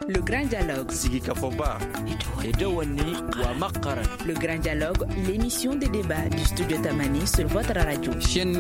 Le Grand Dialogue. Le Grand Dialogue, l'émission de débat du studio Tamani sur votre radio.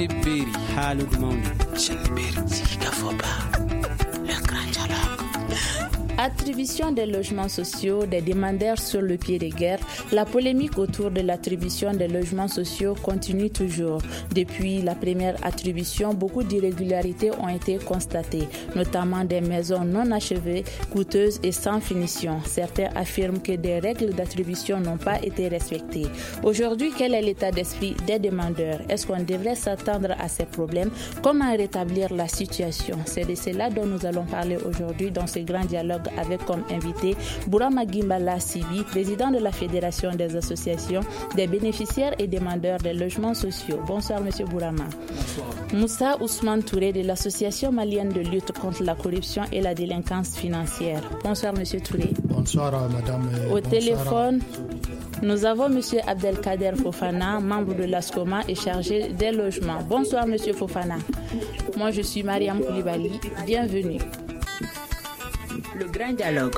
Le Grand Dialogue. Attribution des logements sociaux des demandeurs sur le pied de guerre, la polémique autour de l'attribution des logements sociaux continue toujours. Depuis la première attribution, beaucoup d'irrégularités ont été constatées, notamment des maisons non achevées, coûteuses et sans finition. Certains affirment que des règles d'attribution n'ont pas été respectées. Aujourd'hui, quel est l'état d'esprit des demandeurs? Est-ce qu'on devrait s'attendre à ces problèmes? Comment rétablir la situation? C'est de cela dont nous allons parler aujourd'hui dans ce grand dialogue avec comme invité Bourama Gimbala Sibi, président de la Fédération des associations des bénéficiaires et demandeurs des logements sociaux. Bonsoir Monsieur Bourama. Bonsoir. Moussa Ousmane Touré de l'Association malienne de lutte contre la corruption et la délinquance financière. Bonsoir Monsieur Touré. Bonsoir Madame. Au téléphone, nous avons Monsieur Abdelkader Fofana, membre de l'ASCOMA et chargé des logements. Bonsoir Monsieur Fofana. Moi je suis Mariam Koulibaly. Bienvenue. Le Grand Dialogue.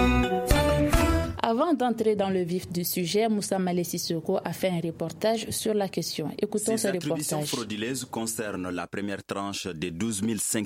Avant d'entrer dans le vif du sujet, Moussa Malessi Soko a fait un reportage sur la question. Écoutons ce reportage. Ces attributions frauduleuses concernent la première tranche des 12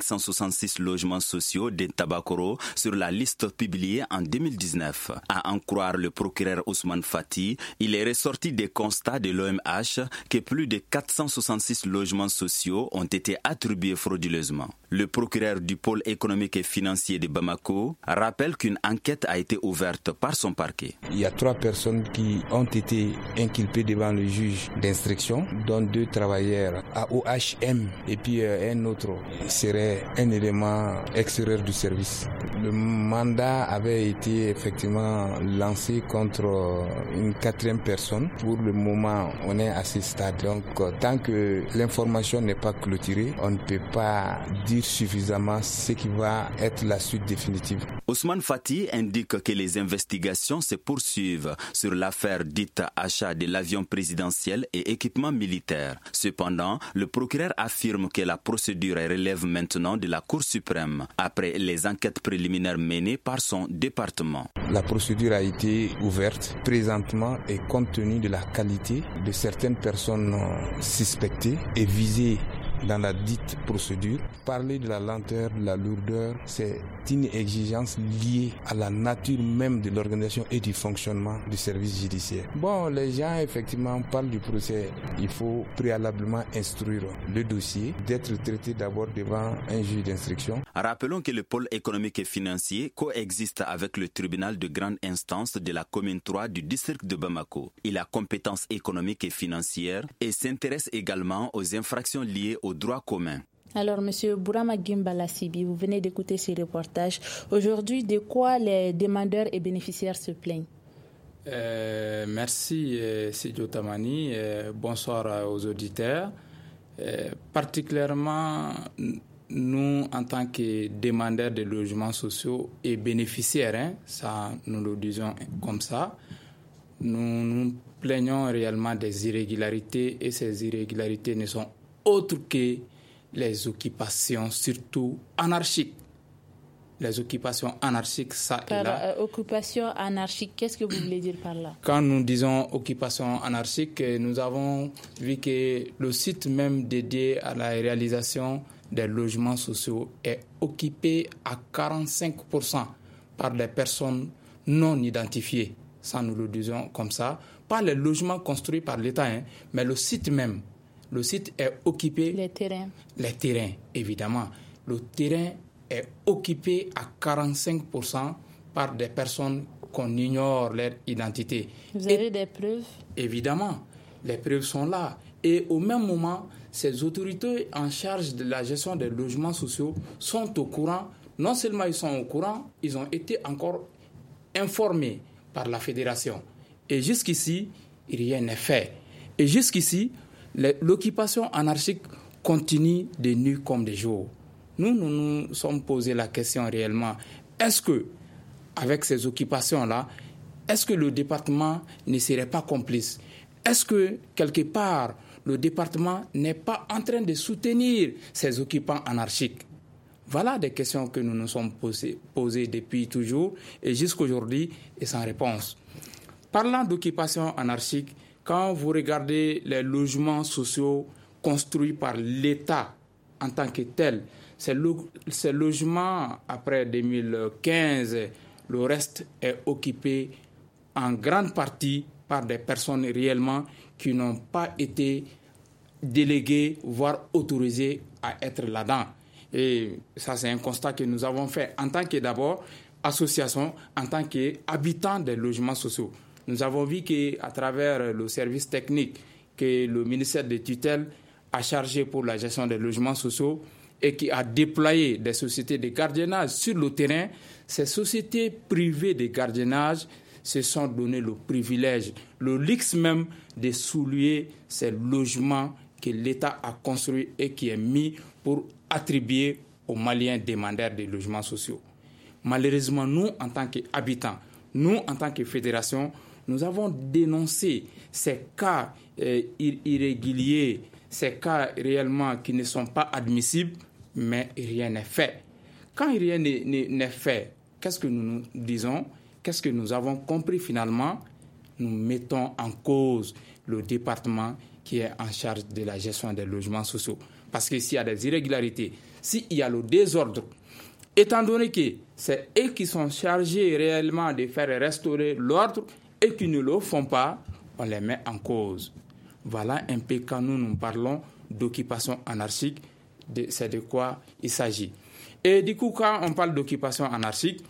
566 logements sociaux des Tabakoro sur la liste publiée en 2019. À en croire le procureur Ousmane Fati, il est ressorti des constats de l'OMH que plus de 466 logements sociaux ont été attribués frauduleusement. Le procureur du pôle économique et financier de Bamako rappelle qu'une enquête a été ouverte par son parquet. Il y a 3 personnes qui ont été inculpées devant le juge d'instruction, dont 2 travailleurs à OHM et puis un autre serait un élément extérieur du service. Le mandat avait été effectivement lancé contre une 4e personne. Pour le moment, on est à ce stade. Donc, tant que l'information n'est pas clôturée, on ne peut pas dire suffisamment ce qui va être la suite définitive. Ousmane Fati indique que les investigations se poursuivent sur l'affaire dite achat de l'avion présidentiel et équipement militaire. Cependant, le procureur affirme que la procédure relève maintenant de la Cour suprême après les enquêtes préliminaires menées par son département. La procédure a été ouverte présentement et compte tenu de la qualité de certaines personnes suspectées et visées dans la dite procédure. Parler de la lenteur, de la lourdeur, c'est une exigence liée à la nature même de l'organisation et du fonctionnement du service judiciaire. Bon, les gens effectivement parlent du procès. Il faut préalablement instruire le dossier, d'être traité d'abord devant un juge d'instruction. Rappelons que le pôle économique et financier coexiste avec le tribunal de grande instance de la commune 3 du district de Bamako. Il a compétences économiques et financières et s'intéresse également aux infractions liées au droit commun. Alors, Monsieur Bourama Gimbala Sibi, vous venez d'écouter ces reportages. Aujourd'hui, de quoi les demandeurs et bénéficiaires se plaignent? Merci, Sidio Tamani. Bonsoir aux auditeurs. Particulièrement, nous, en tant que demandeurs de logements sociaux et bénéficiaires, ça, nous le disons comme ça, nous plaignons réellement des irrégularités et ces irrégularités ne sont autres que les occupations, surtout anarchiques. Les occupations anarchiques, ça et là. Occupation anarchique, qu'est-ce que vous voulez dire par là? Quand nous disons occupation anarchique, nous avons vu que le site même dédié à la réalisation des logements sociaux est occupé à 45% par des personnes non identifiées. Ça, nous le disons comme ça. Pas les logements construits par l'État, mais le site même. Le site est occupé... Les terrains. Les terrains, évidemment. Le terrain est occupé à 45% par des personnes qu'on ignore leur identité. Vous avez des preuves? Évidemment, les preuves sont là. Et au même moment, ces autorités en charge de la gestion des logements sociaux sont au courant. Non seulement ils sont au courant, ils ont été encore informés par la fédération. Et jusqu'ici, rien n'est fait. Et jusqu'ici, l'occupation anarchique continue de nuit comme de jour. Nous sommes posé la question réellement, est-ce que, avec ces occupations-là, est-ce que le département ne serait pas complice? Est-ce que, quelque part, le département n'est pas en train de soutenir ces occupants anarchiques? Voilà des questions que nous nous sommes posées depuis toujours et jusqu'aujourd'hui et sans réponse. Parlant d'occupation anarchique, quand vous regardez les logements sociaux construits par l'État en tant que tel, ces logements après 2015, le reste est occupé en grande partie par des personnes réellement qui n'ont pas été déléguées, voire autorisées à être là-dedans. Et ça, c'est un constat que nous avons fait en tant que d'abord association, en tant qu'habitants des logements sociaux. Nous avons vu qu'à travers le service technique que le ministère des tutelles a chargé pour la gestion des logements sociaux et qui a déployé des sociétés de gardiennage sur le terrain, ces sociétés privées de gardiennage se sont donné le privilège, le luxe même de souiller ces logements que l'État a construits et qui est mis pour attribuer aux Maliens demandeurs de logements sociaux. Malheureusement, nous, en tant qu'habitants, nous, en tant que fédération, nous avons dénoncé ces cas irréguliers, ces cas réellement qui ne sont pas admissibles, mais rien n'est fait. Quand rien n'est fait, qu'est-ce que nous disons? Qu'est-ce que nous avons compris finalement? Nous mettons en cause le département qui est en charge de la gestion des logements sociaux. Parce que s'il y a des irrégularités, s'il y a le désordre, étant donné que c'est eux qui sont chargés réellement de faire restaurer l'ordre et qui ne le font pas, on les met en cause. Voilà un peu quand nous parlons d'occupation anarchique, c'est de quoi il s'agit. Et du coup, quand on parle d'occupation anarchique,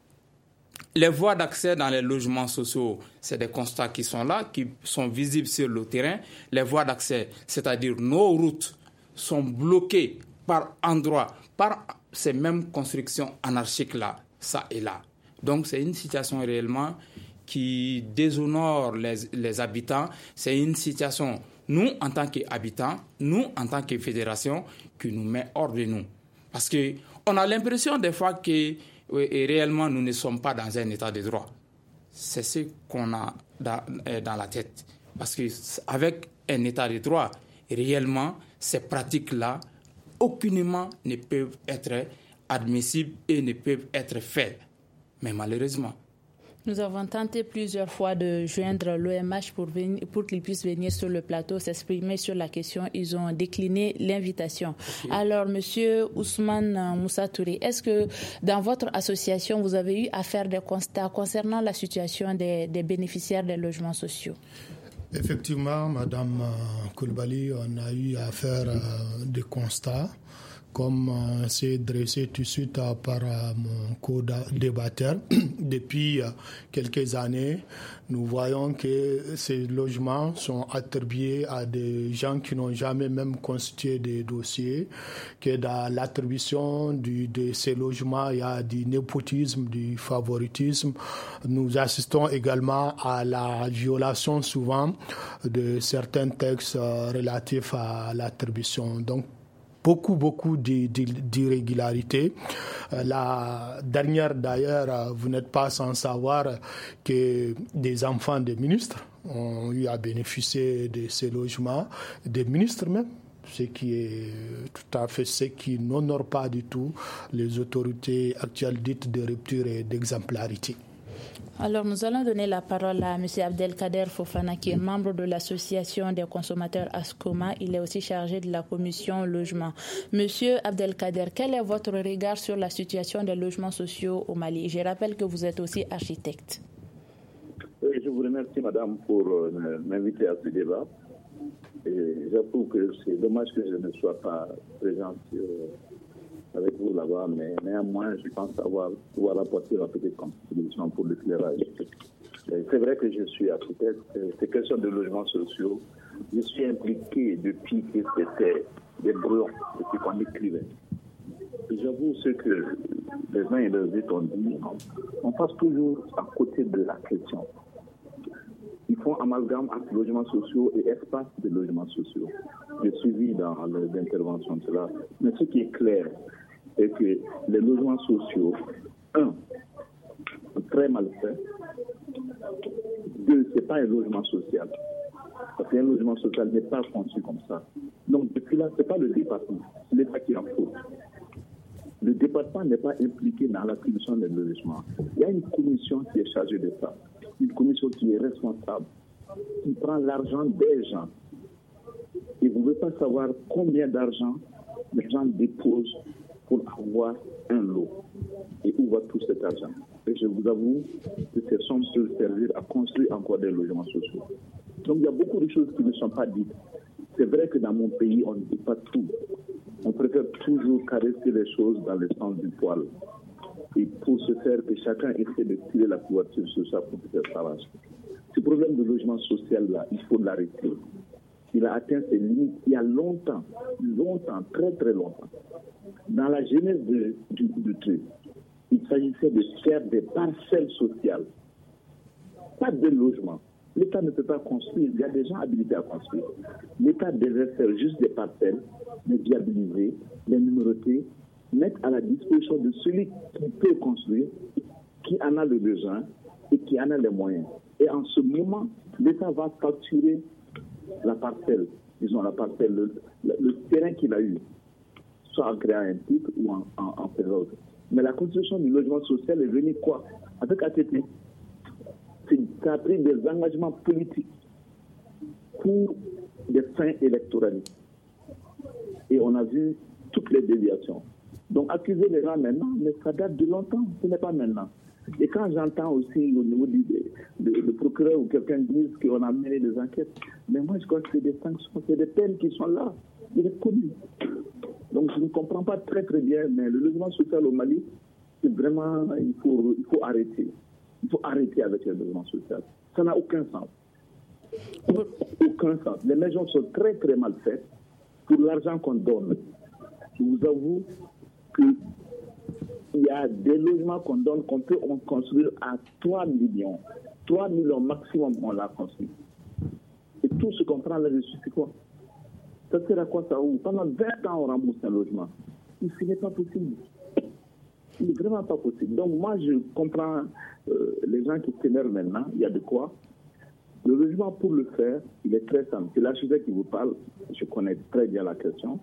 les voies d'accès dans les logements sociaux, c'est des constats qui sont là, qui sont visibles sur le terrain. Les voies d'accès, c'est-à-dire nos routes, sont bloquées par endroits, par ces mêmes constructions anarchiques-là, ça et là. Donc, c'est une situation réellement qui déshonore les habitants. C'est une situation, nous, en tant qu'habitants, nous, en tant que fédération, qui nous met hors de nous. Parce qu'on a l'impression des fois que réellement, nous ne sommes pas dans un état de droit. C'est ce qu'on a dans la tête. Parce qu'avec un état de droit, réellement, ces pratiques-là, aucunement ne peuvent être admissibles et ne peuvent être faites. Mais malheureusement. Nous avons tenté plusieurs fois de joindre l'OMH pour qu'ils puissent venir sur le plateau s'exprimer sur la question. Ils ont décliné l'invitation. Okay. Alors, Monsieur Ousmane Moussa Touré, est-ce que dans votre association, vous avez eu à faire des constats concernant la situation des bénéficiaires des logements sociaux? Effectivement, Madame Coulibaly, on a eu à faire des constats. Comme c'est dressé tout de suite par mon co-débatteur, depuis quelques années, nous voyons que ces logements sont attribués à des gens qui n'ont jamais même constitué des dossiers, que dans l'attribution de ces logements, il y a du népotisme, du favoritisme. Nous assistons également à la violation souvent de certains textes relatifs à l'attribution. Donc, beaucoup d'irrégularités. La dernière, d'ailleurs, vous n'êtes pas sans savoir que des enfants des ministres ont eu à bénéficier de ces logements, des ministres même, ce qui est tout à fait ce qui n'honore pas du tout les autorités actuelles dites de rupture et d'exemplarité. Alors, nous allons donner la parole à M. Abdelkader Fofana, qui est membre de l'association des consommateurs ASCOMA. Il est aussi chargé de la commission logement. Monsieur Abdelkader, quel est votre regard sur la situation des logements sociaux au Mali? Je rappelle que vous êtes aussi architecte. Oui, je vous remercie, madame, pour m'inviter à ce débat. Et j'avoue que c'est dommage que je ne sois pas présent avec vous là-bas, mais néanmoins, je pense pouvoir apporter ma petite contribution pour l'éclairage. C'est vrai que je suis architecte. Ces questions de logements sociaux, je suis impliqué depuis que c'était des brouillons, depuis qu'on écrivait. Et j'avoue ce que les uns et les autres ont dit, on passe toujours à côté de la question. Ils font amalgame entre logements sociaux et espaces de logements sociaux. J'ai suivi dans les interventions de cela. Mais ce qui est clair, c'est que les logements sociaux, un, très mal fait. Deux, ce n'est pas un logement social. Parce qu'un logement social n'est pas conçu comme ça. Donc, depuis là, ce n'est pas le département, c'est l'État qui en faute. le département n'est pas impliqué dans l'attribution des logements. Il y a une commission qui est chargée de ça, une commission qui est responsable, qui prend l'argent des gens. Et vous ne pouvez pas savoir combien d'argent les gens déposent pour avoir un lot. Et où va tout cet argent? Et je vous avoue que ces sommes peuvent servir à construire encore des logements sociaux. Donc il y a beaucoup de choses qui ne sont pas dites. C'est vrai que dans mon pays, on ne dit pas tout. On préfère toujours caresser les choses dans le sens du poil. Et pour ce faire, que chacun essaie de tirer la couverture sur ça pour faire ça marche. Ce problème de logement social-là, il faut l'arrêter. Il a atteint ses limites il y a longtemps, très très longtemps. Dans la genèse du truc, il s'agissait de faire des parcelles sociales, pas de logements. L'État ne peut pas construire, il y a des gens habilités à construire. L'État devait faire juste des parcelles, les viabiliser, les numéroter, mettre à la disposition de celui qui peut construire, qui en a le besoin et qui en a les moyens. Et en ce moment, l'État va facturer la parcelle, disons la parcelle, le terrain qu'il a eu, soit en créant un titre ou en faisant autre. Mais la construction du logement social est venue quoi? Avec ATT. Ça a pris des engagements politiques pour des fins électoralistes. Et on a vu toutes les déviations. Donc accuser les gens maintenant, mais ça date de longtemps, ce n'est pas maintenant. Et quand j'entends aussi au niveau du procureur ou quelqu'un dise qu'on a mené des enquêtes, mais moi je crois que c'est des sanctions, c'est des peines qui sont là, il est connu. Donc je ne comprends pas très très bien, mais le logement social au Mali, c'est vraiment, il faut arrêter. Il faut arrêter avec le logement social. Ça n'a aucun sens. Aucun sens. Les maisons sont très très mal faites pour l'argent qu'on donne. Je vous avoue qu'il y a des logements qu'on donne qu'on peut construire à 3 millions. 3 millions maximum, on l'a construit. Et tout ce qu'on prend là-dessus, c'est quoi? Ça sert à quoi ça? Pendant 20 ans, on rembourse un logement. Ce n'est pas possible. Ce n'est vraiment pas possible. Donc moi, je comprends les gens qui s'énervent maintenant. Il y a de quoi. Le logement, pour le faire, il est très simple. C'est l'architecte qui vous parle. Je connais très bien la question.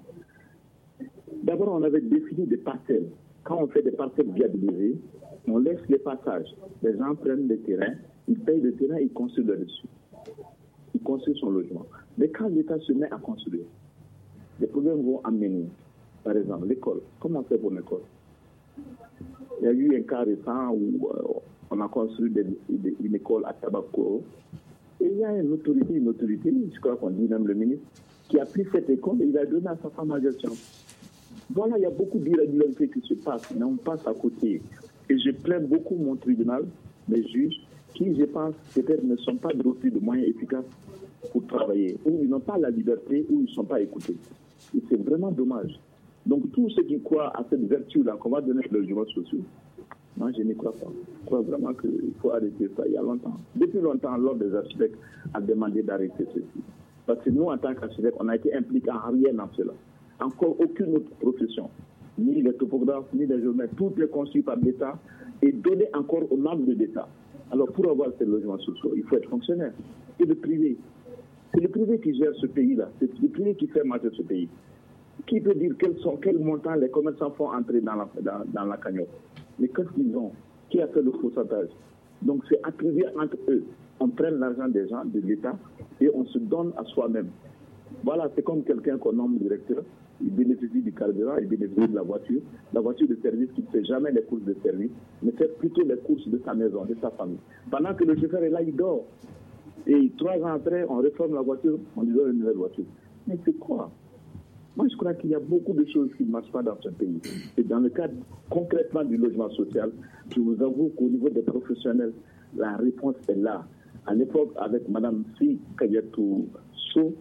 D'abord, on avait défini des parcelles. Quand on fait des parcelles viabilisées, on laisse les passages. Les gens prennent le terrain, ils payent le terrain, ils construisent là-dessus. Ils construisent son logement. Mais quand l'État se met à construire, les problèmes vont amener. Par exemple, l'école. Comment on fait pour l'école? Il y a eu un cas récent où on a construit une école à Tabakoro. Et il y a une autorité, je crois qu'on dit même le ministre, qui a pris cette école et il a donné à sa femme en gestion. Voilà, il y a beaucoup d'irrégularités qui se passent, mais on passe à côté. Et je plains beaucoup mon tribunal, mes juges, qui, je pense, peut-être ne sont pas dotés de moyens efficaces pour travailler, ou ils n'ont pas la liberté, ou ils ne sont pas écoutés. Et c'est vraiment dommage. Donc, tous ceux qui croient à cette vertu-là, qu'on va donner le logement social, moi, je n'y crois pas. Je crois vraiment qu'il faut arrêter ça il y a longtemps. Depuis longtemps, l'Ordre des architectes a demandé d'arrêter ceci. Parce que nous, en tant qu'architectes, on n'a été impliqués en rien dans cela. Encore aucune autre profession, ni les topographes, ni les géomètres, tout est construit par l'État et donné encore aux membres de l'État. Alors, pour avoir ces logements sociaux, il faut être fonctionnaire. Et le privé. C'est le privé qui gère ce pays-là. C'est le privé qui fait marcher ce pays. Qui peut dire quel montant les commerçants font entrer dans la cagnotte? Mais qu'est-ce qu'ils ont? Qui a fait le pourcentage? Donc c'est attribué entre eux. On prend l'argent des gens, de l'État, et on se donne à soi-même. Voilà, c'est comme quelqu'un qu'on nomme directeur, il bénéficie du carburant, il bénéficie de la voiture de service qui ne fait jamais les courses de service, mais fait plutôt les courses de sa maison, de sa famille. Pendant que le chauffeur est là, il dort. Et 3 ans après, on réforme la voiture, on lui donne une nouvelle voiture. Mais c'est quoi? Moi, je crois qu'il y a beaucoup de choses qui ne marchent pas dans ce pays. Et dans le cadre concrètement du logement social, je vous avoue qu'au niveau des professionnels, la réponse est là. À l'époque, avec Mme Si Kayatou So,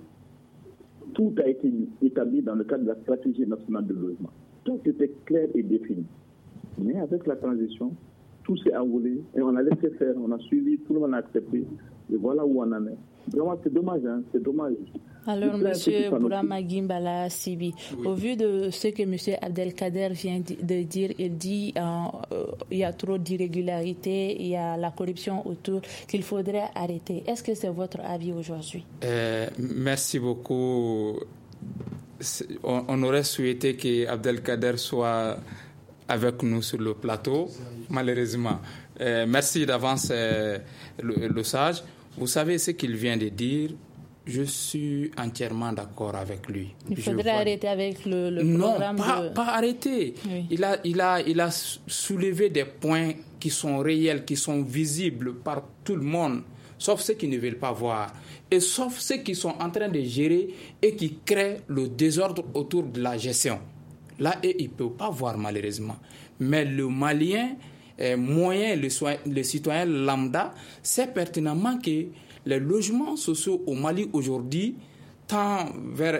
tout a été établi dans le cadre de la stratégie nationale de logement. Tout était clair et défini. Mais avec la transition, tout s'est envolé et on a laissé faire, on a suivi, tout le monde a accepté. Et voilà où on en est. Vraiment, c'est dommage, c'est dommage. Alors, M. Bourama Gimbala Sibi, oui. Au vu de ce que M. Abdelkader vient de dire, il dit qu'il y a trop d'irrégularités, il y a la corruption autour, qu'il faudrait arrêter. Est-ce que c'est votre avis aujourd'hui? Merci beaucoup. On aurait souhaité que Abdelkader soit avec nous sur le plateau, malheureusement. Merci d'avance, le sage. Vous savez ce qu'il vient de dire. Je suis entièrement d'accord avec lui. Il faudrait arrêter avec le programme. Non, pas arrêter. Oui. Il a soulevé des points qui sont réels, qui sont visibles par tout le monde, sauf ceux qui ne veulent pas voir. Et sauf ceux qui sont en train de gérer et qui créent le désordre autour de la gestion. Là, ils ne peuvent pas voir malheureusement. Mais le Malien moyen, le citoyen lambda, sait pertinemment que les logements sociaux au Mali aujourd'hui tendent vers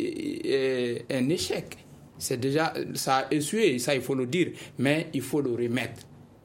un échec. C'est déjà, ça a échoué, ça il faut le dire, mais il faut le remettre.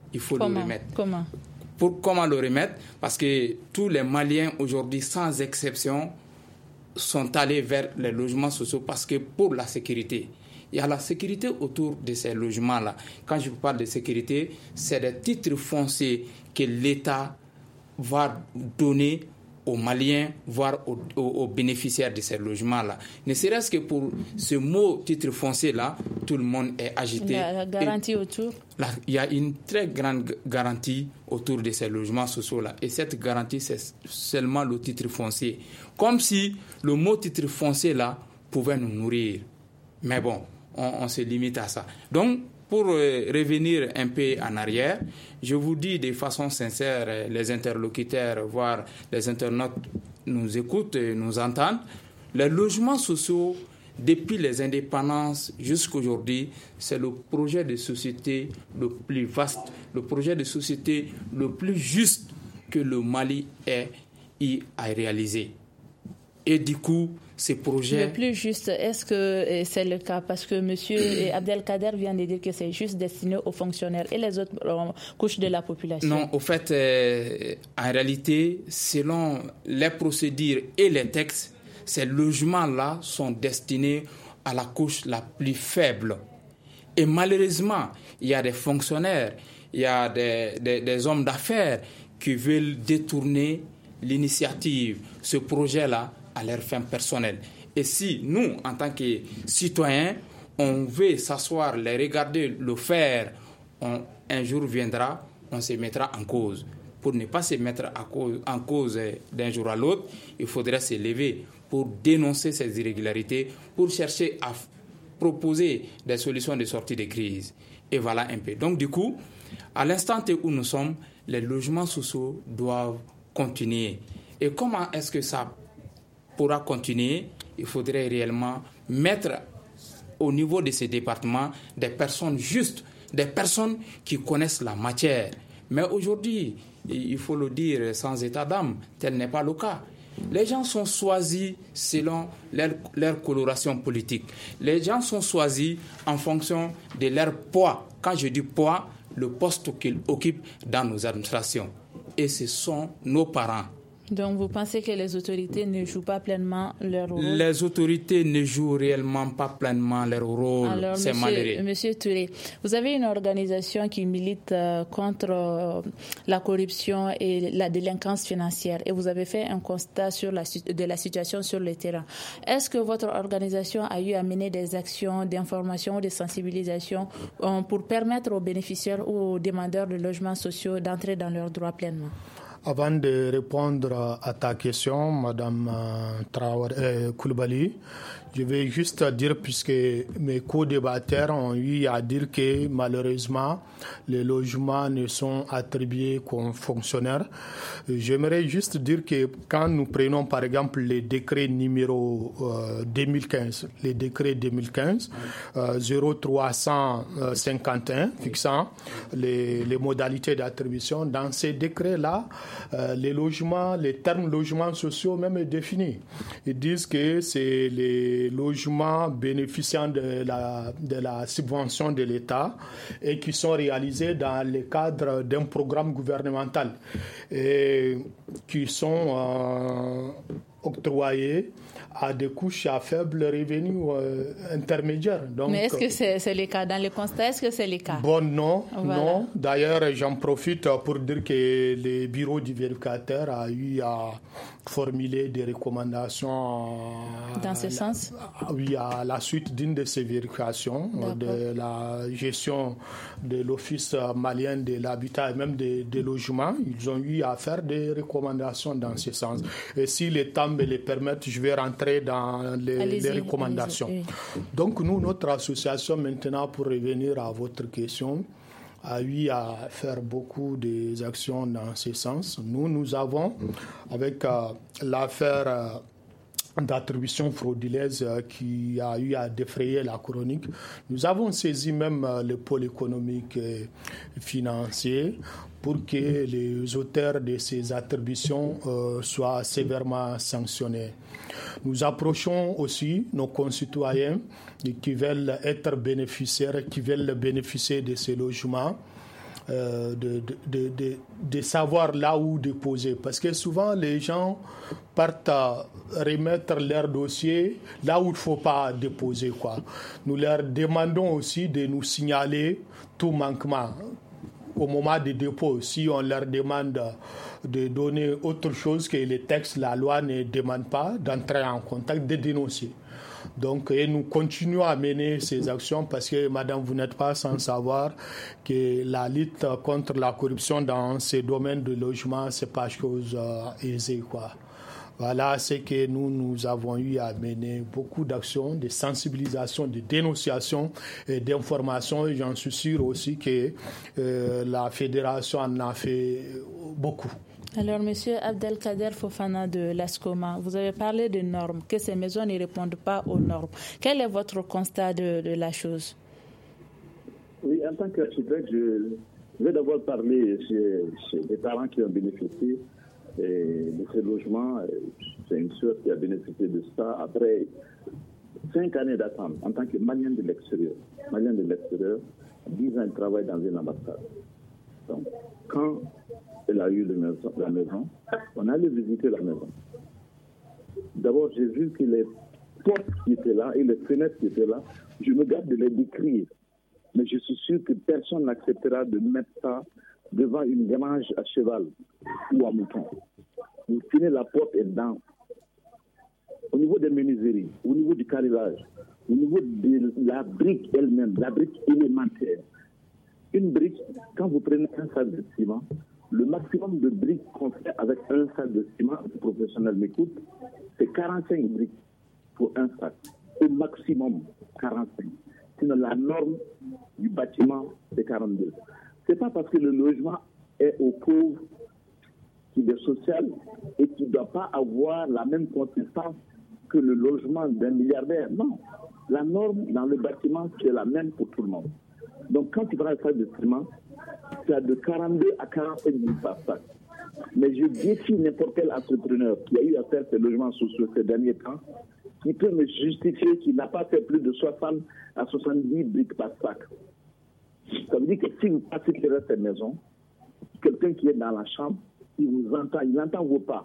Comment le remettre? Parce que tous les Maliens aujourd'hui, sans exception, sont allés vers les logements sociaux parce que pour la sécurité. Il y a la sécurité autour de ces logements-là. Quand je parle de sécurité, c'est des titres fonciers que l'État va donner aux Maliens, voire aux bénéficiaires de ces logements-là. Ne serait-ce que pour ce mot titre foncier-là, tout le monde est agité. Il y a la garantie autour. Il y a une très grande garantie autour de ces logements sociaux-là. Et cette garantie, c'est seulement le titre foncier. Comme si le mot titre foncier-là pouvait nous nourrir. Mais bon, on se limite à ça. Donc, pour revenir un peu en arrière, je vous dis de façon sincère, les interlocuteurs, voire les internautes nous écoutent et nous entendent, les logements sociaux, depuis les indépendances jusqu'à aujourd'hui, c'est le projet de société le plus vaste, le projet de société le plus juste que le Mali ait à réaliser. Et du coup, ces projets... Le plus juste, est-ce que c'est le cas? Parce que M. Abdelkader vient de dire que c'est juste destiné aux fonctionnaires et les autres couches de la population. Non, au fait, en réalité, selon les procédures et les textes, ces logements-là sont destinés à la couche la plus faible. Et malheureusement, il y a des fonctionnaires, il y a des hommes d'affaires qui veulent détourner l'initiative, ce projet-là, à leur fin personnelle. Et si nous, en tant que citoyens, on veut s'asseoir, les regarder, le faire, un jour viendra, on se mettra en cause. Pour ne pas se mettre en cause d'un jour à l'autre, il faudrait se lever pour dénoncer ces irrégularités, pour chercher à proposer des solutions de sortie de crise. Et voilà un peu. Donc du coup, à l'instant où nous sommes, les logements sociaux doivent continuer. Et comment est-ce que ça pourra continuer? Il faudrait réellement mettre au niveau de ces départements des personnes justes, des personnes qui connaissent la matière. Mais aujourd'hui, il faut le dire sans état d'âme, tel n'est pas le cas. Les gens sont choisis selon leur coloration politique. Les gens sont choisis en fonction de leur poids. Quand je dis poids, le poste qu'ils occupent dans nos administrations. Et ce sont nos parents. Donc, vous pensez que les autorités ne jouent pas pleinement leur rôle? Les autorités ne jouent réellement pas pleinement leur rôle. Alors, c'est malheureux. Monsieur Touré, vous avez une organisation qui milite contre la corruption et la délinquance financière et vous avez fait un constat de la situation sur le terrain. Est-ce que votre organisation a eu à mener des actions d'information ou de sensibilisation pour permettre aux bénéficiaires ou aux demandeurs de logements sociaux d'entrer dans leurs droits pleinement? Avant de répondre à ta question, Madame Coulibaly, je vais juste dire, puisque mes co-débatteurs ont eu à dire que malheureusement, les logements ne sont attribués qu'aux fonctionnaires. J'aimerais juste dire que quand nous prenons par exemple les décrets numéro 2015, les décrets 2015, 0351 fixant les modalités d'attribution, dans ces décrets-là, les logements, les termes logements sociaux même est défini. Ils disent que c'est les logements bénéficiant de la subvention de l'État et qui sont réalisés dans le cadre d'un programme gouvernemental et qui sont octroyés à des couches à faible revenu intermédiaire. Donc, mais est-ce que c'est le cas? Dans le constat, est-ce que c'est le cas? Bon, non, voilà. Non. D'ailleurs, j'en profite pour dire que le bureau du vérificateur a eu à formuler des recommandations dans ce sens? Oui, à la suite d'une de ces vérifications de la gestion de l'Office malien de l'habitat et même des logements. Ils ont eu à faire des recommandations dans ce sens. Et si les temps me le permettent, je vais rentrer dans les recommandations. Oui. Donc nous, notre association maintenant, pour revenir à votre question, a eu à faire beaucoup d'actions dans ce sens. Nous avons, avec l'affaire d'attribution frauduleuse qui a eu à défrayer la chronique, nous avons saisi même le pôle économique et financier pour que les auteurs de ces attributions soient sévèrement sanctionnés. Nous approchons aussi nos concitoyens qui veulent être bénéficiaires, qui veulent bénéficier de ces logements, de savoir là où déposer. Parce que souvent, les gens partent à remettre leur dossier là où il ne faut pas déposer, quoi. Nous leur demandons aussi de nous signaler tout manquement. Au moment du dépôt, si on leur demande de donner autre chose que les textes, la loi ne demande pas, d'entrer en contact, de dénoncer. Donc, et nous continuons à mener ces actions parce que, madame, vous n'êtes pas sans savoir que la lutte contre la corruption dans ces domaines de logement, c'est pas chose aisée, quoi. Voilà, c'est que nous avons eu à mener beaucoup d'actions, de sensibilisation, de dénonciation et d'information. Et j'en suis sûr aussi que la fédération en a fait beaucoup. Alors, monsieur Abdelkader Fofana de l'ASCOMA, vous avez parlé de normes, que ces maisons ne répondent pas aux normes. Quel est votre constat de la chose? Oui, en tant qu'architecte, je vais d'abord parler chez les parents qui ont bénéficié de ces logements. C'est une sœur qui a bénéficié de ça après 5 années d'attente en tant que malien de l'extérieur. Malien de l'extérieur, 10 ans de travail dans une ambassade. Donc, quand elle a eu la maison, on allait visiter la maison. D'abord, j'ai vu que les portes qui étaient là et les fenêtres qui étaient là, je me garde de les décrire. Mais je suis sûr que personne n'acceptera de mettre ça devant une grange à cheval ou à mouton. Vous finissez la porte et dedans. Au niveau des menuiseries, au niveau du carrelage, au niveau de la brique elle-même, la brique élémentaire. Une brique, quand vous prenez un sac de ciment, le maximum de briques qu'on fait avec un sac de ciment, le professionnel m'écoute, c'est 45 briques pour un sac. Au maximum, 45. Sinon, la norme du bâtiment, c'est 42. Ce n'est pas parce que le logement est aux pauvres qu'il est social et qu'il ne doit pas avoir la même consistance que le logement d'un milliardaire. Non. La norme dans le bâtiment, c'est la même pour tout le monde. Donc, quand tu prends un sac de ciment, tu as de 42 à 45 000 par sac. Mais je défie n'importe quel entrepreneur qui a eu à faire ces logements sociaux ces derniers temps, qui peut me justifier qu'il n'a pas fait plus de 60 à 70 briques par sac. Ça veut dire que si vous passez derrière cette maison, quelqu'un qui est dans la chambre, il vous entend, il entend vos pas.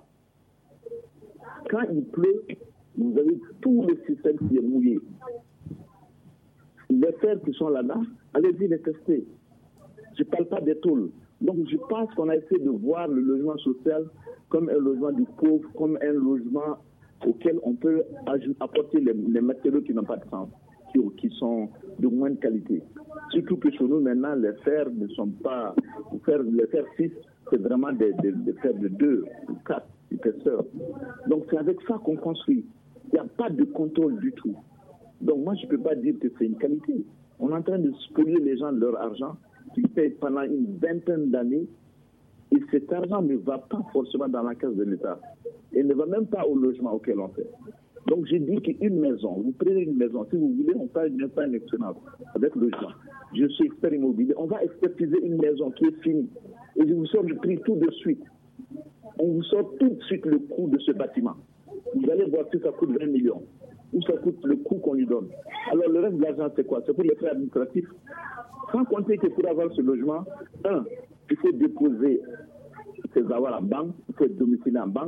Quand il pleut, vous avez tout le système qui est mouillé. Les fers qui sont là-bas, allez-y les tester. Je ne parle pas des tôles. Donc je pense qu'on a essayé de voir le logement social comme un logement du pauvre, comme un logement auquel on peut apporter les matériaux qui n'ont pas de sens, qui sont de moindre qualité. Surtout que chez nous, maintenant, les fers ne sont pas... Les fers 6, c'est vraiment des fers de 2 ou 4 épaisseurs. Donc c'est avec ça qu'on construit. Il n'y a pas de contrôle du tout. Donc moi, je ne peux pas dire que c'est une qualité. On est en train de spolier les gens de leur argent qu'ils payent pendant une vingtaine d'années et cet argent ne va pas forcément dans la caisse de l'État et ne va même pas au logement auquel on fait. Donc j'ai dit qu'une maison, vous prenez une maison, si vous voulez, on fait une excellence avec le logement. Je suis expert immobilier, on va expertiser une maison qui est finie et je vous sors le prix tout de suite. On vous sort tout de suite le coût de ce bâtiment. Vous allez voir si ça coûte 20 millions ou ça coûte le coût qu'on lui donne. Alors le reste de l'argent, c'est quoi? C'est pour les frais administratifs. Sans compter que pour avoir ce logement, il faut déposer ses avoirs en banque, il faut être domicilié en banque.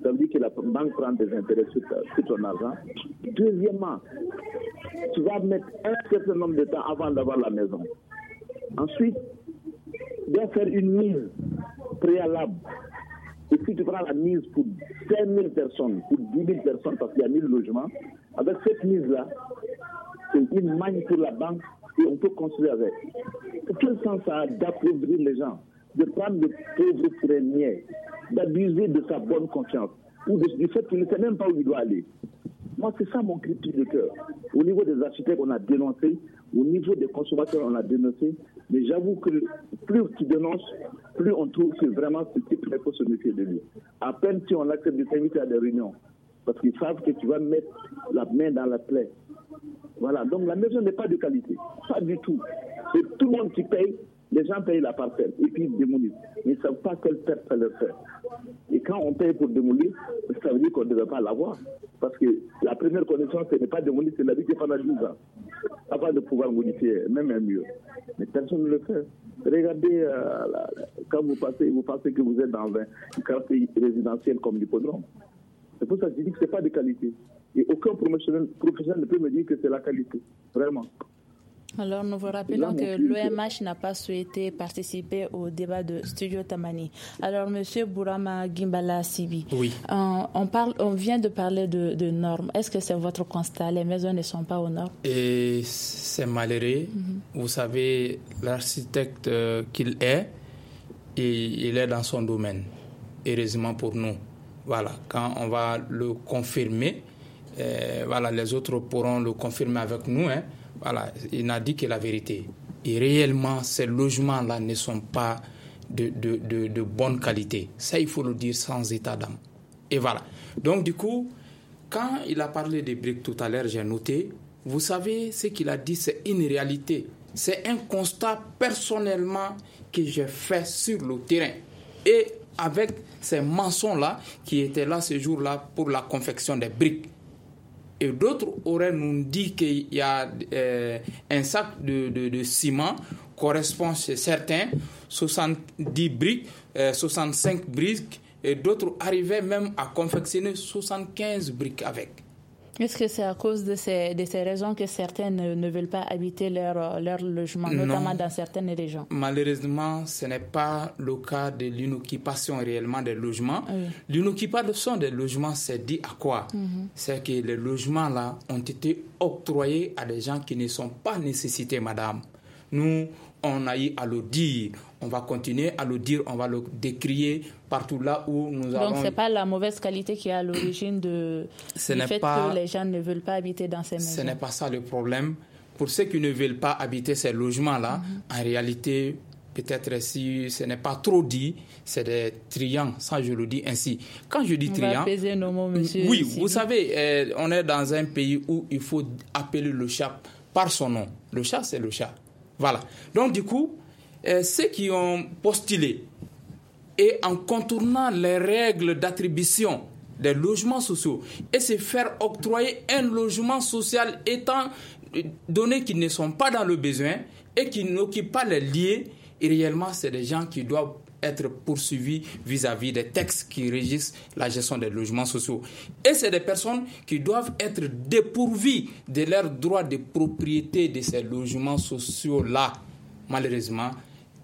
Ça veut dire que la banque prend des intérêts sur ton argent. Deuxièmement, tu vas mettre un certain nombre de temps avant d'avoir la maison. Ensuite, tu dois faire une mise préalable. Et si tu prends la mise pour 5 000 personnes, pour 10 000 personnes, parce qu'il y a 1000 logements, avec cette mise-là, c'est une manne pour la banque et on peut construire avec. Quel sens ça a d'appauvrir les gens, de prendre le pauvre pour un niais, d'abuser de sa bonne confiance, ou du fait qu'il ne sait même pas où il doit aller? Moi, c'est ça mon cri de cœur. Au niveau des architectes, on a dénoncé. Au niveau des consommateurs, on a dénoncé. Mais j'avoue que plus tu dénonces, plus on trouve que vraiment ce type il faut se méfier de lui. À peine si on accepte de t'inviter à des réunions, parce qu'ils savent que tu vas mettre la main dans la plaie. Voilà, donc la maison n'est pas de qualité. Pas du tout. C'est tout le monde qui paye. Les gens payent la parcelle et puis ils démolissent. Mais ils ne savent pas quelle perte ça leur fait. Et quand on paye pour démolir, ça veut dire qu'on ne devait pas l'avoir. Parce que la première condition, ce n'est pas démolir, c'est l'habiter pendant 10 ans. Avant de pouvoir modifier, même un mur. Mais personne ne le fait. Regardez, quand vous pensez que vous êtes dans un quartier résidentiel comme l'hippodrome. C'est pour ça que je dis que ce n'est pas de qualité. Et aucun professionnel ne peut me dire que c'est la qualité. Vraiment. Alors, nous vous rappelons que l'OMH n'a pas souhaité participer au débat de Studio Tamani. Alors, Monsieur Bourama Gimbala Sibi, oui. On vient de parler de normes. Est-ce que c'est votre constat? Les maisons ne sont pas aux normes? Et c'est malheureux. Vous savez, l'architecte qu'il est, il est dans son domaine. Heureusement pour nous. Voilà, quand on va le confirmer, les autres pourront le confirmer avec nous, hein. Voilà, il n'a dit que la vérité. Et réellement, ces logements-là ne sont pas de bonne qualité. Ça, il faut le dire sans état d'âme. Et voilà. Donc, du coup, quand il a parlé des briques tout à l'heure, j'ai noté, vous savez, ce qu'il a dit, c'est une réalité. C'est un constat personnellement que j'ai fait sur le terrain. Et avec ces maçons-là qui étaient là ce jour-là pour la confection des briques. Et d'autres auraient nous dit qu'il y a un sac de ciment correspond chez certains 70 briques, 65 briques, et d'autres arrivaient même à confectionner 75 briques avec. Est-ce que c'est à cause de ces raisons que certains ne veulent pas habiter leur logement, notamment dans certaines régions? Malheureusement, ce n'est pas le cas de l'inoccupation réellement des logements. Oui. L'inoccupation des logements, c'est dit à quoi? C'est que les logements-là ont été octroyés à des gens qui ne sont pas nécessités, madame. Nous, on a eu à le dire. On va continuer à le dire, on va le décrier partout là où nous allons... Donc, ce n'est pas la mauvaise qualité qui est à l'origine du fait que les gens ne veulent pas habiter dans ces maisons. Ce n'est pas ça le problème. Pour ceux qui ne veulent pas habiter ces logements-là, en réalité, peut-être si ce n'est pas trop dit, c'est des triants, ça je le dis ainsi. Quand je dis triant... On va peser nos mots, monsieur. Oui, vous savez, on est dans un pays où il faut appeler le chat par son nom. Le chat, c'est le chat. Voilà. Donc, du coup, ceux qui ont postulé et en contournant les règles d'attribution des logements sociaux et se faire octroyer un logement social étant donné qu'ils ne sont pas dans le besoin et qui n'occupent pas les lieux, et réellement, c'est des gens qui doivent être poursuivis vis-à-vis des textes qui régissent la gestion des logements sociaux. Et c'est des personnes qui doivent être dépourvues de leurs droits de propriété de ces logements sociaux-là. Malheureusement,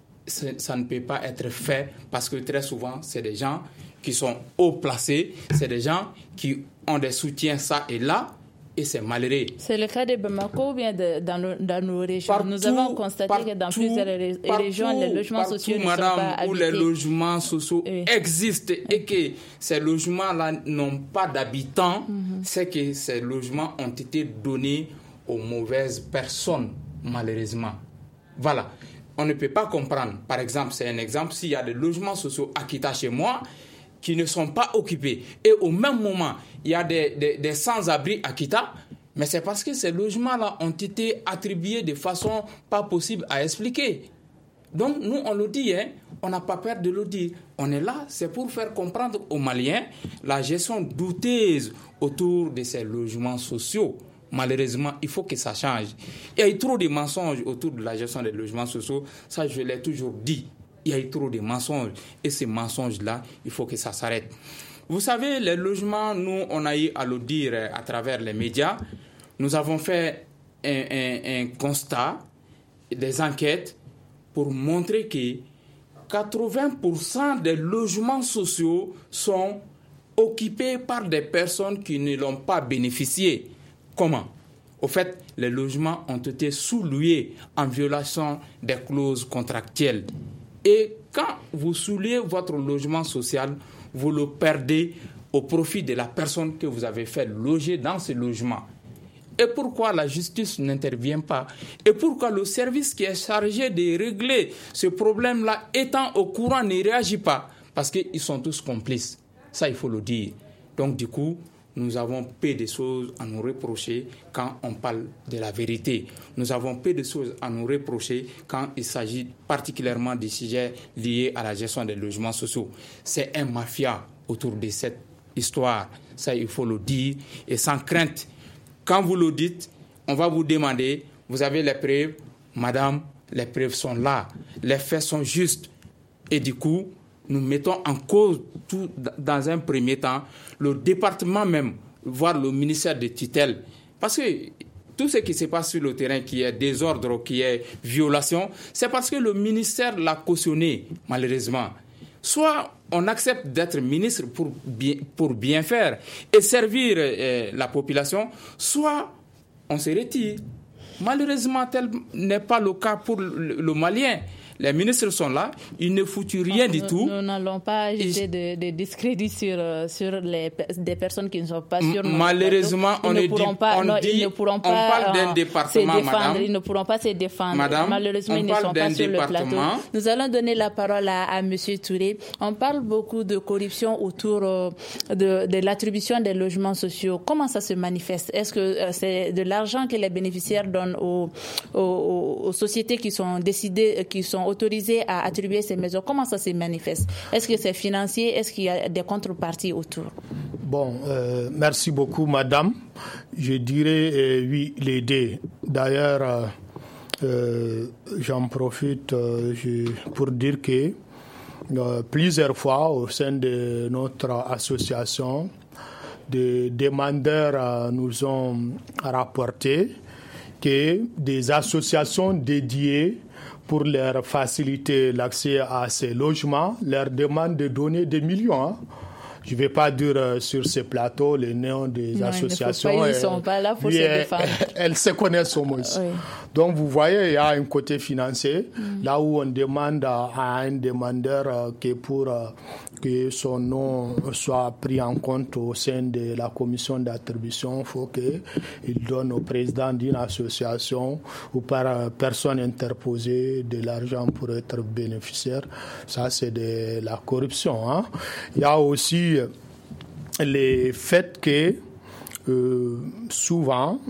ça ne peut pas être fait parce que très souvent, c'est des gens qui sont haut placés, c'est des gens qui ont des soutiens ça et là, et c'est malheureux. C'est le cas de Bamako ou bien dans nos régions? Nous avons constaté que dans plusieurs régions, les logements sociaux ne sont pas habités. Où les logements sociaux existent et que ces logements-là n'ont pas d'habitants, c'est que ces logements ont été donnés aux mauvaises personnes, malheureusement. Voilà. On ne peut pas comprendre. Par exemple, c'est un exemple, s'il y a des logements sociaux à Kita chez moi qui ne sont pas occupés et au même moment, il y a des sans-abri à Kita, mais c'est parce que ces logements-là ont été attribués de façon pas possible à expliquer. Donc, nous, on le dit, on n'a pas peur de le dire. On est là, c'est pour faire comprendre aux Maliens la gestion douteuse autour de ces logements sociaux. Malheureusement, il faut que ça change. Il y a eu trop de mensonges autour de la gestion des logements sociaux. Ça, je l'ai toujours dit. Il y a eu trop de mensonges. Et ces mensonges-là, il faut que ça s'arrête. Vous savez, les logements, nous, on a eu à le dire à travers les médias. Nous avons fait un constat, des enquêtes pour montrer que 80% des logements sociaux sont occupés par des personnes qui ne l'ont pas bénéficié. Comment ? Au fait, les logements ont été sous-loués en violation des clauses contractuelles. Et quand vous sous-louez votre logement social, vous le perdez au profit de la personne que vous avez fait loger dans ce logement. Et pourquoi la justice n'intervient pas? Et pourquoi le service qui est chargé de régler ce problème-là, étant au courant, ne réagit pas? Parce qu'ils sont tous complices. Ça, il faut le dire. Donc, du coup, nous avons peu de choses à nous reprocher quand on parle de la vérité. Nous avons peu de choses à nous reprocher quand il s'agit particulièrement des sujets liés à la gestion des logements sociaux. C'est un mafia autour de cette histoire. Ça, il faut le dire. Et sans crainte, quand vous le dites, on va vous demander, vous avez les preuves? Madame, les preuves sont là. Les faits sont justes. Et du coup, nous mettons en cause tout dans un premier temps le département même, voire le ministère de tutelle. Parce que tout ce qui se passe sur le terrain, qui est désordre, qui est violation, c'est parce que le ministère l'a cautionné, malheureusement. Soit on accepte d'être ministre pour bien faire et servir la population, soit on se retire. Malheureusement, tel n'est pas le cas pour le Malien. Les ministres sont là, ils ne foutent rien du tout. Nous n'allons pas jeter de discrédit sur des personnes qui ne sont pas sur nous. Malheureusement, on parle d'un département, madame. Ils ne pourront pas se défendre. Madame, malheureusement, ils ne sont pas sur le plateau. Nous allons donner la parole à M. Touré. On parle beaucoup de corruption autour de l'attribution des logements sociaux. Comment ça se manifeste? Est-ce que c'est de l'argent que les bénéficiaires donnent aux sociétés qui sont décidées, qui sont autorisés à attribuer ces maisons? Comment ça se manifeste? Est-ce que c'est financier? Est-ce qu'il y a des contreparties autour? Bon, merci beaucoup, madame. Je dirais oui, les deux. D'ailleurs, j'en profite pour dire que plusieurs fois au sein de notre association, des demandeurs nous ont rapporté que des associations dédiées pour leur faciliter l'accès à ces logements, leur demandent de donner des millions. Je ne vais pas dire sur ces plateaux les noms des associations. Ils ne sont pas là pour se défendre. Elles se connaissent au moins. Oui. Donc vous voyez, il y a un côté financier, là où on demande à un demandeur que son nom soit pris en compte au sein de la commission d'attribution. Il faut qu'il donne au président d'une association ou par personne interposée de l'argent pour être bénéficiaire. Ça, c'est de la corruption. Il y a aussi le fait que souvent,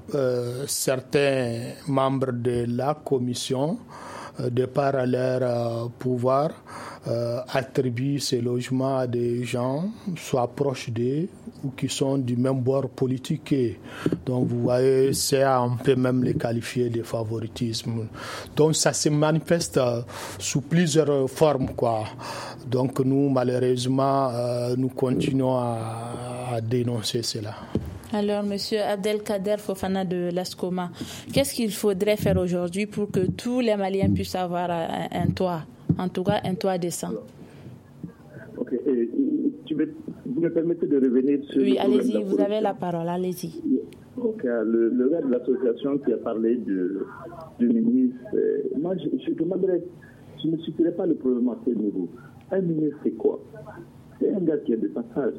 certains membres de la commission, de par leur pouvoir, attribuent ces logements à des gens, soit proches d'eux ou qui sont du même bord politique. Donc vous voyez, on peut même les qualifier de favoritisme. Donc ça se manifeste sous plusieurs formes, quoi. Donc nous, malheureusement, nous continuons à dénoncer cela. Alors, M. Abdelkader Fofana de l'ASCOMA, qu'est-ce qu'il faudrait faire aujourd'hui pour que tous les Maliens puissent avoir un toit, en tout cas un toit décent? Ok, vous me permettez de revenir sur... Oui, allez-y, vous avez la parole, allez-y. Ok, le gars de l'association qui a parlé du ministre, moi je demanderais, je ne situerais pas le problème à ce niveau. Un ministre, c'est quoi? C'est un gars qui est de passage.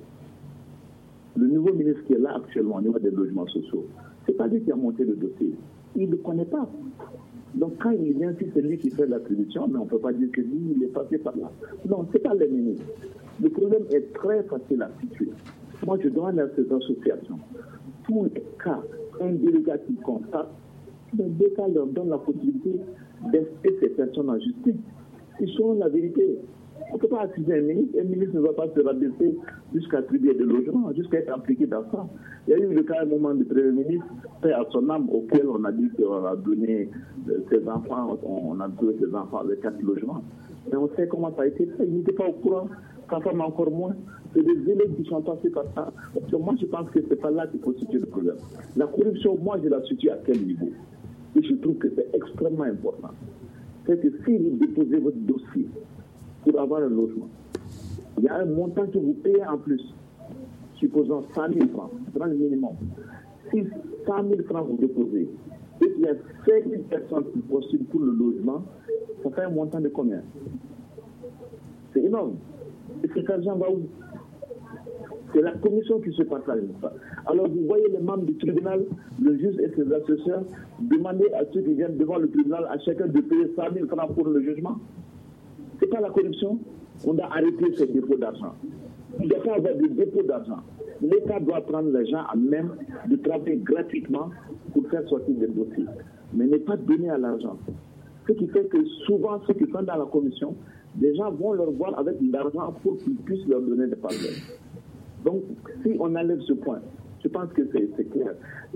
Le nouveau ministre qui est là actuellement au niveau des logements sociaux, c'est pas lui qui a monté le dossier. Il ne connaît pas. Donc quand il vient, si c'est lui qui fait l'attribution, mais on ne peut pas dire que lui, il est passé par là. Non, ce n'est pas le ministre. Le problème est très facile à situer. Moi, je demande à cette association, tous les cas, un délégat qui constate, les deux cas leur donnent la possibilité d'inciter ces personnes en justice. Ils sont la vérité. On ne peut pas accuser un ministre ne va pas se rabaisser jusqu'à attribuer des logements, jusqu'à être impliqué dans ça. Il y a eu le cas à un moment du Premier ministre, fait à son âme, auquel on a dit qu'on a donné ses enfants, on a donné ses enfants avec 4 logements. Mais on sait comment ça a été fait, il n'était pas au courant, sa femme encore moins. C'est des élèves qui sont passés par ça. Parce que moi, je pense que ce n'est pas là qu'il faut situer le problème. La corruption, moi, je la situe à quel niveau? Et je trouve que c'est extrêmement important. C'est que si vous déposez votre dossier pour avoir un logement, il y a un montant que vous payez en plus, supposons 100 000 francs, c'est le minimum. Si 100 000 francs vous déposez, et qu'il y a 5 000 personnes qui postulent pour le logement, ça fait un montant de combien? C'est énorme. Et cet argent va où? C'est la commission qui se partage ça. Alors vous voyez les membres du tribunal, le juge et ses assesseurs, demander à ceux qui viennent devant le tribunal, à chacun de payer 100 000 francs pour le jugement. C'est pas la corruption. On doit arrêter ces dépôts d'argent. Il ne doit pas avoir de dépôt d'argent. L'État doit prendre les gens à même de travailler gratuitement pour faire sortir des dossiers, mais ne pas donner à l'argent. Ce qui fait que souvent, ceux qui sont dans la commission, des gens vont leur voir avec de l'argent pour qu'ils puissent leur donner des parcelles. Donc, si on enlève ce point, je pense que c'est clair.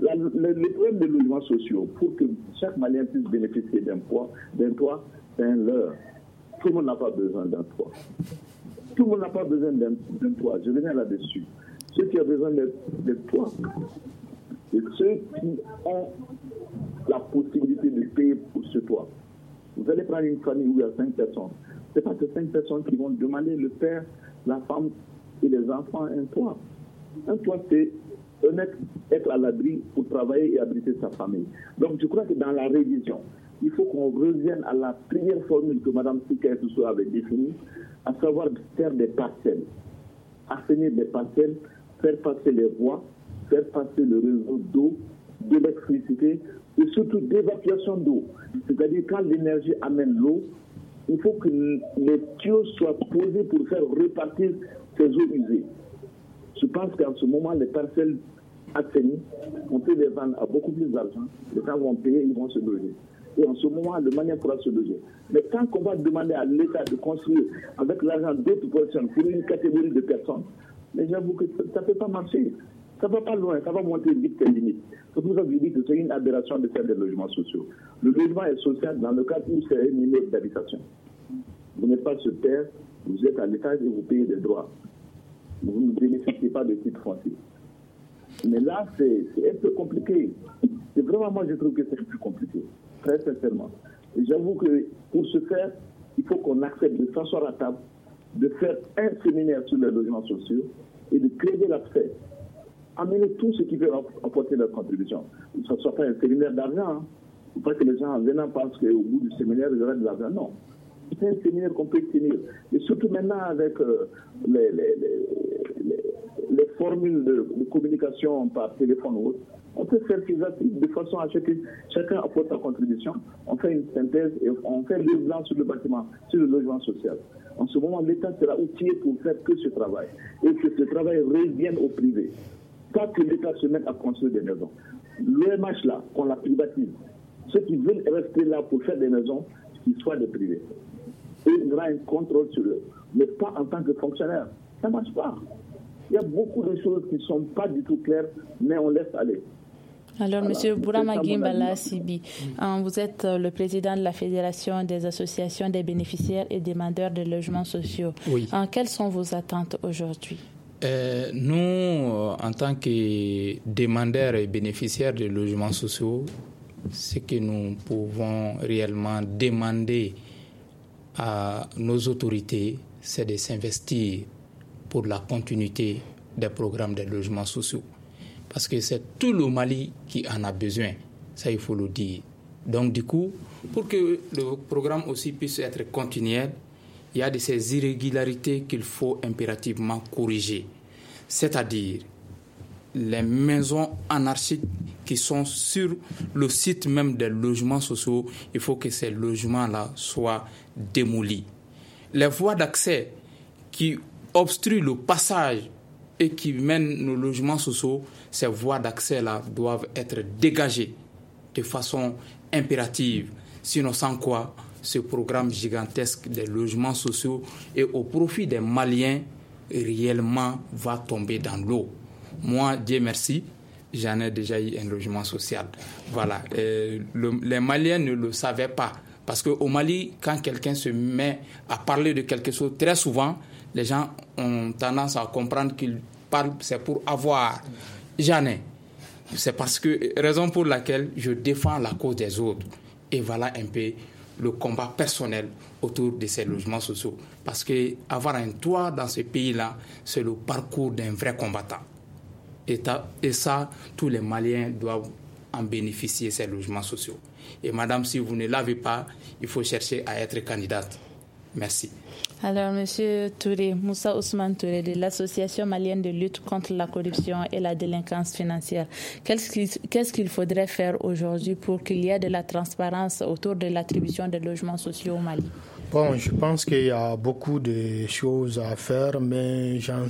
Le problème des logements sociaux, pour que chaque Malien puisse bénéficier d'un toit, c'est un leurre. Tout le monde n'a pas besoin d'un toit. Tout le monde n'a pas besoin d'un toit. Je reviens là-dessus. Ceux qui ont besoin d'un toit, c'est ceux qui ont la possibilité de payer pour ce toit. Vous allez prendre une famille où il y a 5 personnes. Ce n'est pas que 5 personnes qui vont demander le père, la femme et les enfants un toit. Un toit, c'est être à l'abri pour travailler et abriter sa famille. Donc je crois que dans la révision, il faut qu'on revienne à la première formule que Mme Sikaï-Tousso avait définie, à savoir faire des parcelles, assainir des parcelles, faire passer les voies, faire passer le réseau d'eau, d'électricité et surtout d'évacuation d'eau. C'est-à-dire quand l'énergie amène l'eau, il faut que les tuyaux soient posés pour faire repartir ces eaux usées. Je pense qu'en ce moment, les parcelles assainies, on peut les vendre à beaucoup plus d'argent. Les gens vont payer, ils vont se loger. Et en ce moment, le Malien pourra se loger. Mais tant qu'on va demander à l'État de construire avec l'argent d'autres personnes pour une catégorie de personnes, mais j'avoue que ça ne peut pas marcher. Ça ne va pas loin, ça va monter vite tes limites. C'est pour ça que je dis que c'est une aberration de faire des logements sociaux. Le logement est social dans le cadre où c'est un immeuble d'habitation. Vous n'êtes pas sur terre, vous êtes à l'étage et vous payez des droits. Vous ne bénéficiez pas de titre foncier. Mais là, c'est un peu compliqué. C'est vraiment, moi, je trouve que c'est plus compliqué. Très sincèrement. Et j'avoue que pour ce faire, il faut qu'on accepte de s'asseoir à table, de faire un séminaire sur les logements sociaux et de créer l'accès. Amener tous ceux qui veulent apporter leur contribution. Que ce ne soit pas un séminaire d'argent. Il ne faut pas que les gens en venant pensent qu'au bout du séminaire, il y aura de l'argent. Non. C'est un séminaire qu'on peut tenir. Et surtout maintenant avec les formules de communication par téléphone ou autre, on peut faire ces articles de façon à ce que chacun apporte sa contribution. On fait une synthèse et on fait le plan sur le bâtiment, sur le logement social. En ce moment, l'État sera outillé pour faire que ce travail et que ce travail revienne au privé. Pas que l'État se mette à construire des maisons. L'OMH, là, qu'on la privatise. Ceux qui veulent rester là pour faire des maisons, qu'ils soient des privés. Et il y aura un contrôle sur eux, mais pas en tant que fonctionnaire. Ça ne marche pas. Il y a beaucoup de choses qui ne sont pas du tout claires, mais on laisse aller. Alors, M. Bourama Gimbala Sibi, vous êtes le président de la Fédération des associations des bénéficiaires et demandeurs de logements sociaux. Oui. Quelles sont vos attentes aujourd'hui? Nous, en tant que demandeurs et bénéficiaires de logements sociaux, ce que nous pouvons réellement demander à nos autorités, c'est de s'investir pour la continuité des programmes de logements sociaux. Parce que c'est tout le Mali qui en a besoin, ça il faut le dire. Donc du coup, pour que le programme aussi puisse être continuel, il y a de ces irrégularités qu'il faut impérativement corriger. C'est-à-dire les maisons anarchiques qui sont sur le site même des logements sociaux, il faut que ces logements-là soient démolis. Les voies d'accès qui obstruent le passage et qui mènent nos logements sociaux, ces voies d'accès-là doivent être dégagées de façon impérative. Sinon, sans quoi, ce programme gigantesque des logements sociaux et au profit des Maliens, réellement va tomber dans l'eau. Moi, Dieu merci, j'en ai déjà eu un logement social. Voilà. Les Maliens ne le savaient pas. Parce qu'au Mali, quand quelqu'un se met à parler de quelque chose, très souvent, Les gens ont tendance à comprendre qu'ils parlent, c'est pour avoir. J'en ai. C'est raison pour laquelle je défends la cause des autres. Et voilà un peu le combat personnel autour de ces logements sociaux. Parce qu'avoir un toit dans ce pays-là, c'est le parcours d'un vrai combattant. Et ça, tous les Maliens doivent en bénéficier, ces logements sociaux. Et madame, si vous ne l'avez pas, il faut chercher à être candidate. Merci. Alors, monsieur Touré, Moussa Ousmane Touré de l'Association malienne de lutte contre la corruption et la délinquance financière, qu'est-ce qu'il faudrait faire aujourd'hui pour qu'il y ait de la transparence autour de l'attribution des logements sociaux au Mali? Bon, je pense qu'il y a beaucoup de choses à faire, mais j'en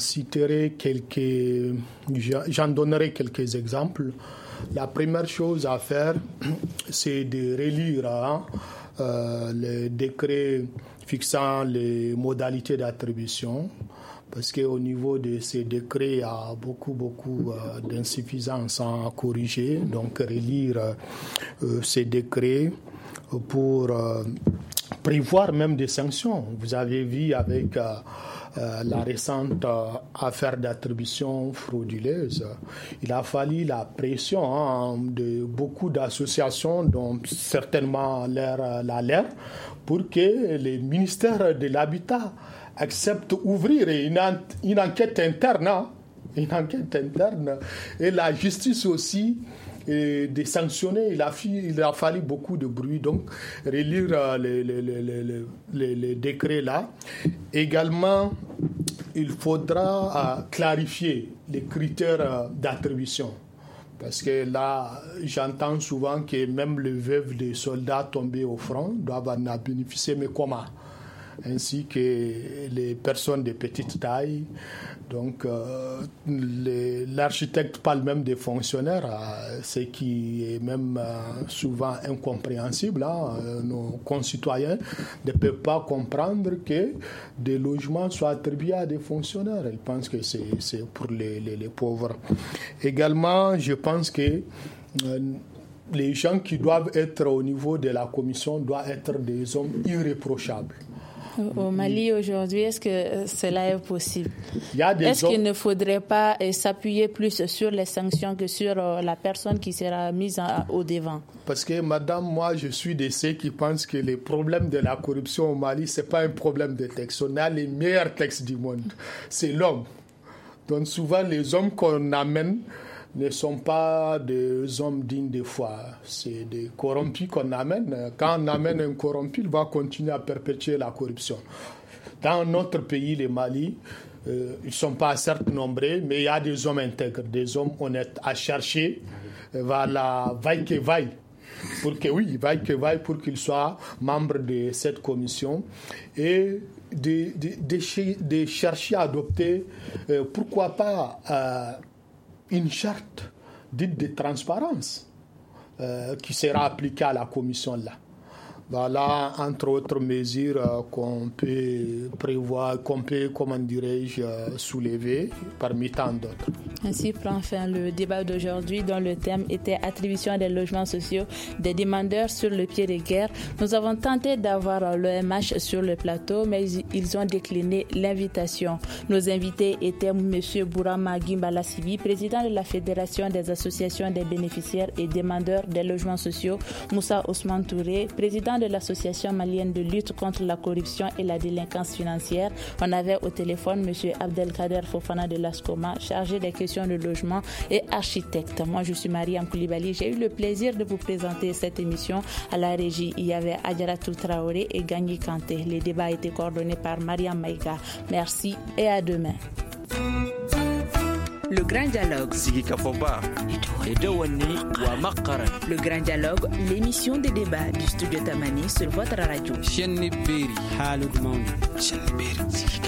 donnerai quelques exemples. La première chose à faire, c'est de relire le décret fixant les modalités d'attribution, parce qu'au niveau de ces décrets, il y a beaucoup d'insuffisances à corriger. Donc, relire ces décrets pour prévoir même des sanctions. Vous avez vu avec la récente affaire d'attribution frauduleuse, il a fallu la pression de beaucoup d'associations, dont certainement l'ALER, pour que les ministères de l'Habitat acceptent d'ouvrir une enquête interne. Et la justice aussi, et de sanctionner. Il a fallu beaucoup de bruit, donc relire les décrets là. Également, il faudra clarifier les critères d'attribution. Parce que là, j'entends souvent que même les veuves des soldats tombés au front doivent en bénéficier, mais comment? Ainsi que les personnes de petite taille. Donc, l'architecte parle même des fonctionnaires, ce qui est même souvent incompréhensible. Nos concitoyens ne peuvent pas comprendre que des logements soient attribués à des fonctionnaires. Ils pensent que c'est pour les pauvres. Également, je pense que les gens qui doivent être au niveau de la commission doivent être des hommes irréprochables. Au Mali aujourd'hui, est-ce que cela est possible? Est-ce qu'il ne faudrait pas s'appuyer plus sur les sanctions que sur la personne qui sera mise au devant? Parce que madame, moi je suis de ceux qui pensent que les problèmes de la corruption au Mali, ce n'est pas un problème de texte. On a les meilleurs textes du monde. C'est l'homme. Donc souvent les hommes qu'on amène ne sont pas des hommes dignes de foi. C'est des corrompus qu'on amène. Quand on amène un corrompu, il va continuer à perpétuer la corruption. Dans notre pays, le Mali, ils ne sont pas certes nombreux, mais il y a des hommes intègres, des hommes honnêtes à chercher. Voilà, vaille que vaille. Pour qu'ils soient membres de cette commission et de chercher à adopter, pourquoi pas, une charte dite de transparence qui sera appliquée à la commission là. Voilà, entre autres mesures qu'on peut prévoir, soulever parmi tant d'autres. Ainsi prend fin le débat d'aujourd'hui dont le thème était attribution des logements sociaux des demandeurs sur le pied de guerre. Nous avons tenté d'avoir l'OMH sur le plateau, mais ils ont décliné l'invitation. Nos invités étaient M. Bourama Gimbala Sibi, président de la Fédération des associations des bénéficiaires et demandeurs des logements sociaux, Moussa Ousmane Touré, président de l'Association malienne de lutte contre la corruption et la délinquance financière. On avait au téléphone M. Abdelkader Fofana de l'ASCOMA, chargé des questions de logement et architecte. Moi, je suis Mariam Koulibaly. J'ai eu le plaisir de vous présenter cette émission. À la régie, il y avait Adjaratou Traoré et Gagny Kanté. Les débats ont été coordonnés par Mariam Maïga. Merci et à demain. Le Grand Dialogue. Le Grand Dialogue, l'émission des débats du studio Tamani sur votre radio.